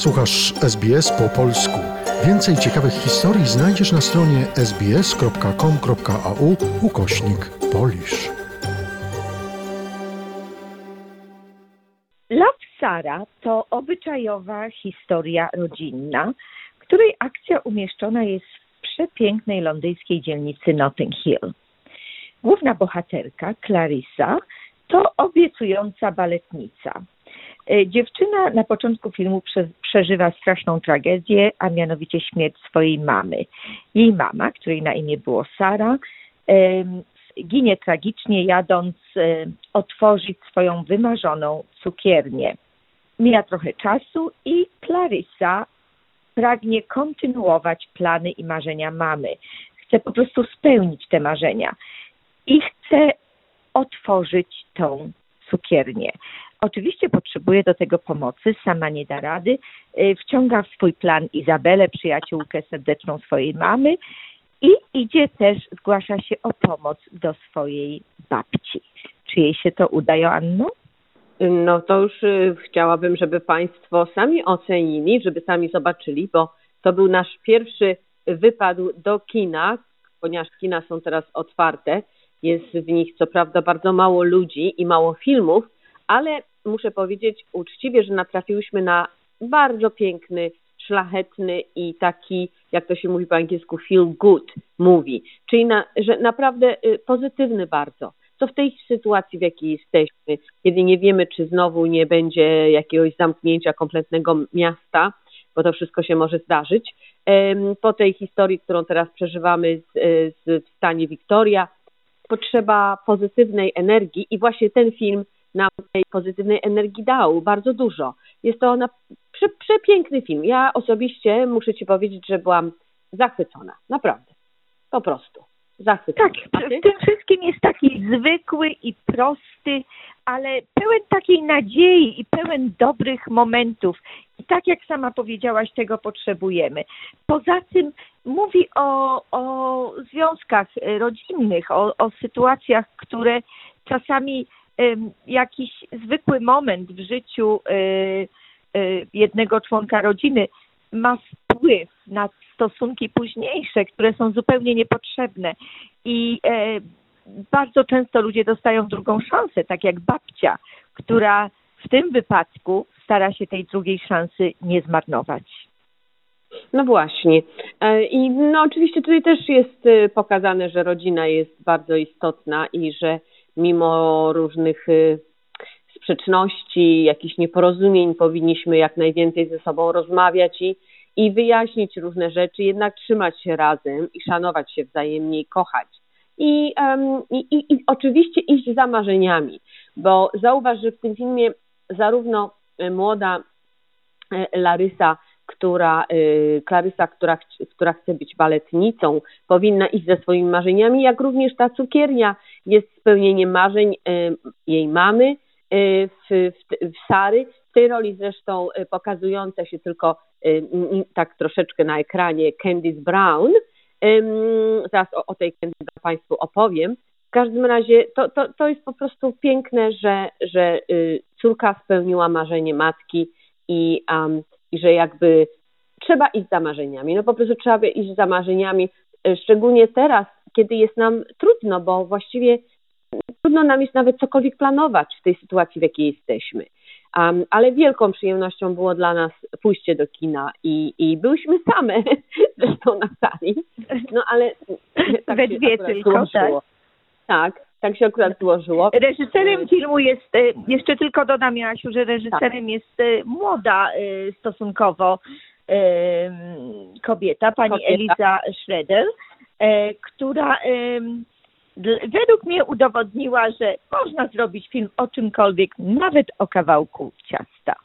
Słuchasz SBS po polsku. Więcej ciekawych historii znajdziesz na stronie sbs.com.au/Polish. Love Sarah to obyczajowa historia rodzinna, której akcja umieszczona jest w przepięknej londyńskiej dzielnicy Notting Hill. Główna bohaterka, Clarissa, to obiecująca baletnica. Dziewczyna na początku filmu przeżywa straszną tragedię, a mianowicie śmierć swojej mamy. Jej mama, której na imię było Sarah, ginie tragicznie, jadąc otworzyć swoją wymarzoną cukiernię. Mija trochę czasu i Clarissa pragnie kontynuować plany i marzenia mamy. Chce po prostu spełnić te marzenia i chce otworzyć tą cukiernię. Oczywiście potrzebuje do tego pomocy, sama nie da rady. Wciąga w swój plan Izabelę, przyjaciółkę serdeczną swojej mamy i idzie też, zgłasza się o pomoc do swojej babci. Czy jej się to uda, Joanno? No to już chciałabym, żeby Państwo sami ocenili, żeby sami zobaczyli, bo to był nasz pierwszy wypad do kina, ponieważ kina są teraz otwarte. Jest w nich co prawda bardzo mało ludzi i mało filmów, ale muszę powiedzieć uczciwie, że natrafiłyśmy na bardzo piękny, szlachetny i taki, jak to się mówi po angielsku, feel good movie, czyli że naprawdę pozytywny bardzo. Co w tej sytuacji, w jakiej jesteśmy, kiedy nie wiemy, czy znowu nie będzie jakiegoś zamknięcia kompletnego miasta, bo to wszystko się może zdarzyć. Po tej historii, którą teraz przeżywamy w stanie Victoria, potrzeba pozytywnej energii i właśnie ten film nam tej pozytywnej energii dał bardzo dużo. Jest to przepiękny film. Ja osobiście muszę Ci powiedzieć, że byłam zachwycona. Naprawdę. Po prostu. Zachwycona. Tak, w tym wszystkim jest taki zwykły i prosty, ale pełen takiej nadziei i pełen dobrych momentów. I tak jak sama powiedziałaś, tego potrzebujemy. Poza tym mówi o związkach rodzinnych, o sytuacjach, które czasami jakiś zwykły moment w życiu jednego członka rodziny ma wpływ na stosunki późniejsze, które są zupełnie niepotrzebne. I bardzo często ludzie dostają drugą szansę, tak jak babcia, która w tym wypadku stara się tej drugiej szansy nie zmarnować. No właśnie. I no oczywiście tutaj też jest pokazane, że rodzina jest bardzo istotna i że mimo różnych sprzeczności, jakichś nieporozumień powinniśmy jak najwięcej ze sobą rozmawiać i wyjaśnić różne rzeczy, jednak trzymać się razem i szanować się wzajemnie i kochać. I oczywiście iść za marzeniami, bo zauważ, że w tym filmie zarówno młoda Klarysa, która chce być baletnicą, powinna iść za swoimi marzeniami, jak również ta cukiernia jest spełnieniem marzeń jej mamy, w Sary, w tej roli zresztą pokazująca się tylko tak troszeczkę na ekranie Candice Brown. Zaraz o tej Candice Brown Państwu opowiem. W każdym razie to jest po prostu piękne, że córka spełniła marzenie matki i że jakby trzeba iść za marzeniami. No po prostu trzeba iść za marzeniami, szczególnie teraz, kiedy jest nam trudno, bo właściwie trudno nam jest nawet cokolwiek planować w tej sytuacji, w jakiej jesteśmy. Ale wielką przyjemnością było dla nas pójście do kina i byłyśmy same zresztą na sali. No ale tak we dwie tylko, tak się akurat złożyło. Reżyserem filmu jest, jeszcze tylko dodam, Joasiu, że reżyserem jest młoda stosunkowo kobieta, pani Eliza Schroeder, która według mnie udowodniła, że można zrobić film o czymkolwiek, nawet o kawałku ciasta.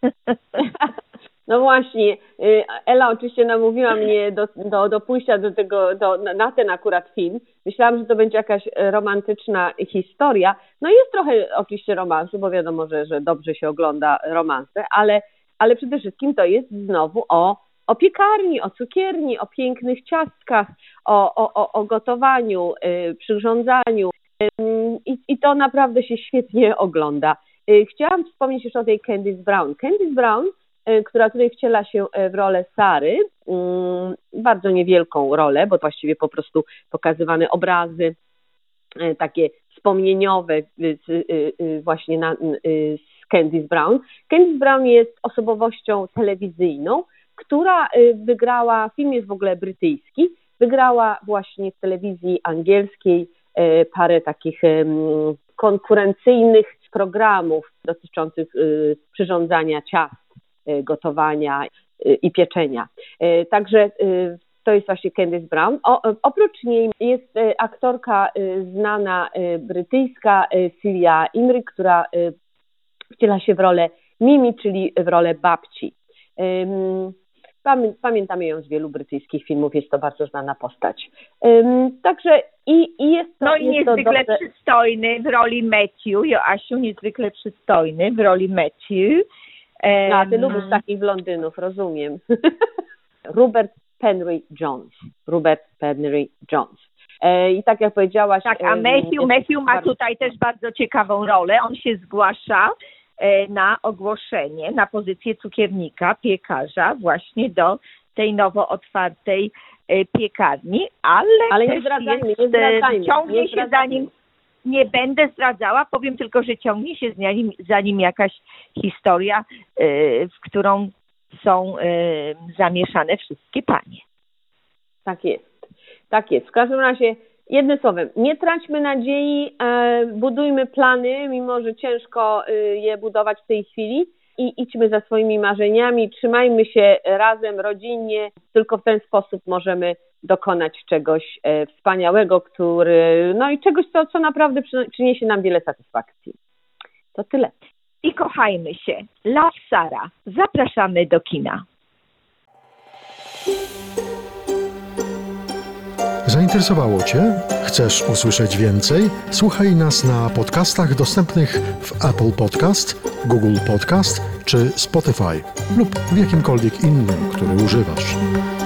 No właśnie, Ela oczywiście namówiła mnie do pójścia do tego, na ten akurat film. Myślałam, że to będzie jakaś romantyczna historia. No jest trochę oczywiście romansu, bo wiadomo, że dobrze się ogląda romanse, ale przede wszystkim to jest znowu o piekarni, o cukierni, o pięknych ciastkach, o gotowaniu, przyrządzaniu i to naprawdę się świetnie ogląda. Chciałam wspomnieć już o tej Candice Brown. Candice Brown która tutaj wciela się w rolę Sary, bardzo niewielką rolę, bo właściwie po prostu pokazywane obrazy takie wspomnieniowe właśnie z Candice Brown. Candice Brown jest osobowością telewizyjną, która wygrała, film jest w ogóle brytyjski, wygrała właśnie w telewizji angielskiej parę takich konkurencyjnych programów dotyczących przyrządzania ciast, gotowania i pieczenia. Także to jest właśnie Candice Brown. Oprócz niej jest aktorka znana brytyjska Cillian Imrie, która wciela się w rolę Mimi, czyli w rolę babci. Pamiętamy ją z wielu brytyjskich filmów, jest to bardzo znana postać. Także jest to... No i niezwykle przystojny w roli Matthew, Joasiu, niezwykle przystojny w roli Matthew. A ty lubisz takich blondynów, rozumiem. Robert Penry Jones. I tak jak powiedziałaś... Tak, a Matthew ma tutaj też bardzo ciekawą rolę. On się zgłasza na ogłoszenie, na pozycję cukiernika, piekarza właśnie do tej nowo otwartej piekarni, ale nie zdradzajmy. Ciągnie się za nim, nie będę zdradzała, powiem tylko, że ciągnie się za nim jakaś historia, w którą są zamieszane wszystkie panie. Tak jest. W każdym razie, jednym słowem, nie traćmy nadziei, budujmy plany, mimo że ciężko je budować w tej chwili i idźmy za swoimi marzeniami, trzymajmy się razem, rodzinnie, tylko w ten sposób możemy dokonać czegoś wspaniałego, i czegoś, co naprawdę przyniesie nam wiele satysfakcji. To tyle. I kochajmy się. Love, Sara. Zapraszamy do kina. Zainteresowało Cię? Chcesz usłyszeć więcej? Słuchaj nas na podcastach dostępnych w Apple Podcast, Google Podcast czy Spotify lub w jakimkolwiek innym, który używasz.